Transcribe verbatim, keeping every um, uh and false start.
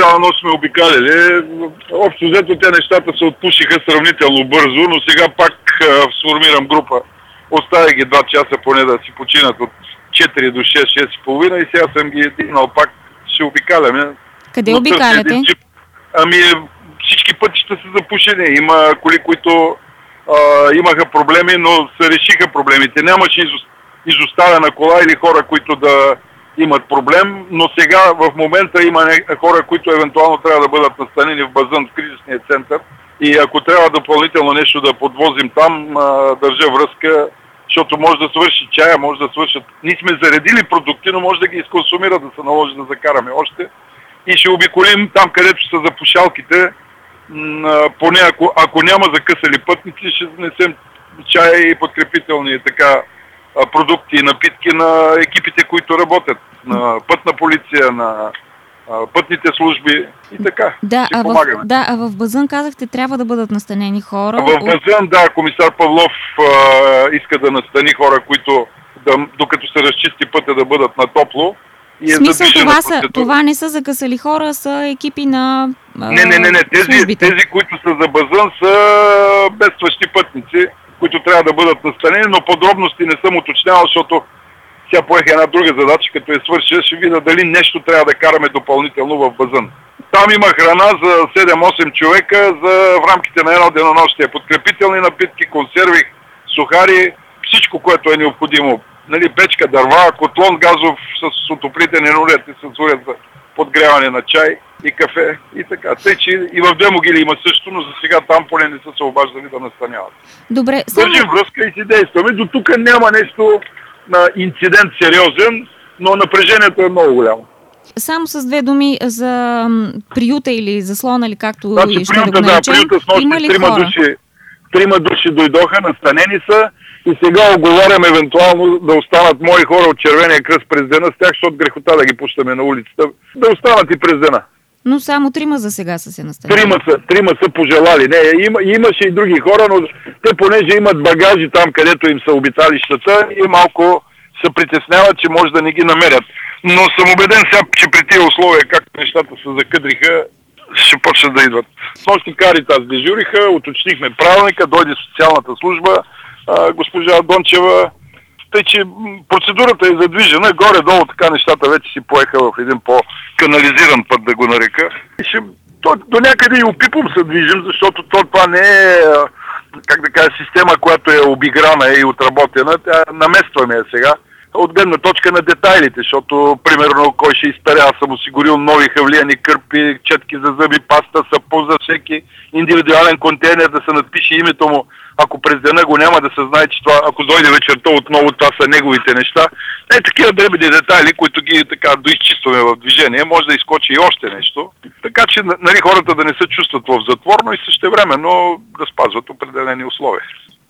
цяла нощ сме обикаляли. Общо взето те нещата се отпушиха сравнително бързо, но сега пак а, сформирам група. Оставя ги два часа поне да си починат от четири до шест, шест и половина и сега съм ги дигнал пак, ще обикаляме. Къде обикаляте? Ами всички пътища са запушени. Има коли, които а, имаха проблеми, но се решиха проблемите. Нямаше изоставена кола или хора, които да имат проблем, но сега в момента има хора, които евентуално трябва да бъдат настанени в Базън, в кризисния център. И ако трябва допълнително нещо да подвозим там, а, държа връзка, защото може да свърши чая, може да свършат. Ние сме заредили продукти, но може да ги изконсумират, да се наложи да закараме още. И ще обиколим там, където са запушалките. Поне ако, ако няма закъсали пътници, ще внесем чая и подкрепителни така продукти и напитки на екипите, които работят. На пътна полиция, на пътните служби и така. Да, а в, да, а в Базън казахте, трябва да бъдат настанени хора. А в Базън, да, комисар Павлов а, иска да настани хора, които да, докато се разчисти пътя, да бъдат на топло. В смисъл, това, са, това не са закъсали хора, са екипи на а, Не, не, не, не. Тези, тези, които са за Базън, са бедстващи пътници, които трябва да бъдат настанени, но подробности не съм уточнявал, защото сега поех една друга задача, като я свърша, ще видя дали нещо трябва да караме допълнително в Базън. Там има храна за седем-осем човека за в рамките на едно денонощие. Подкрепителни напитки, консерви, сухари, всичко, което е необходимо. Нали, печка, дърва, котлон газов с отоплителен уред и с уред за подгряване на чай и кафе и така. Тъй, че и в две могили има също, но за сега там поне не са се обаждали да настаняват. Добре, само... Държим връзка и си действаме. До тук няма нещо на инцидент сериозен, но напрежението е много голямо. Само с две думи за приюта или заслона, или както значи, и ще приюта, да го наречем. Да, приюта с нощи трима души, трима души дойдоха, настанени са и сега оговарям евентуално да останат мои хора от Червения кръст през дена с тях, защото грехота да ги пущаме на улицата. Да останат и през дена. Но само трима за сега са се настанени. Трима са, трима са пожелали. Не, има, имаше и други хора, но те понеже имат багажи там, където им са обиталищата и малко се притесняват, че може да не ги намерят. Но съм убеден сега, че при тия условия, както нещата се закъдриха, ще почнат да идват. Нощни Каритас дежуриха, уточнихме правилника, дойде социалната служба, а, госпожа Дончева. Тъй, че процедурата е задвижена, горе-долу така нещата вече си поеха в един по-канализиран път, да го нарека. И ще, то, до някъде и опипом се движим, защото то, това не е, как да кажа, система, която е обиграна и отработена. Тя наместваме я сега. От гледна точка на детайлите, защото, примерно, кой ще изпере, аз съм осигурил нови хавлияни кърпи, четки за зъби, паста, сапун за всеки индивидуален контейнер, да се надпише името му. Ако през дена го няма, да се знае, че това, ако дойде вечерта отново, това са неговите неща. Е, такива дребни детайли, които ги така доизчистваме в движение, може да изкочи и още нещо. Така че, нали, хората да не се чувстват в затвор, но и същевременно да спазват определени условия.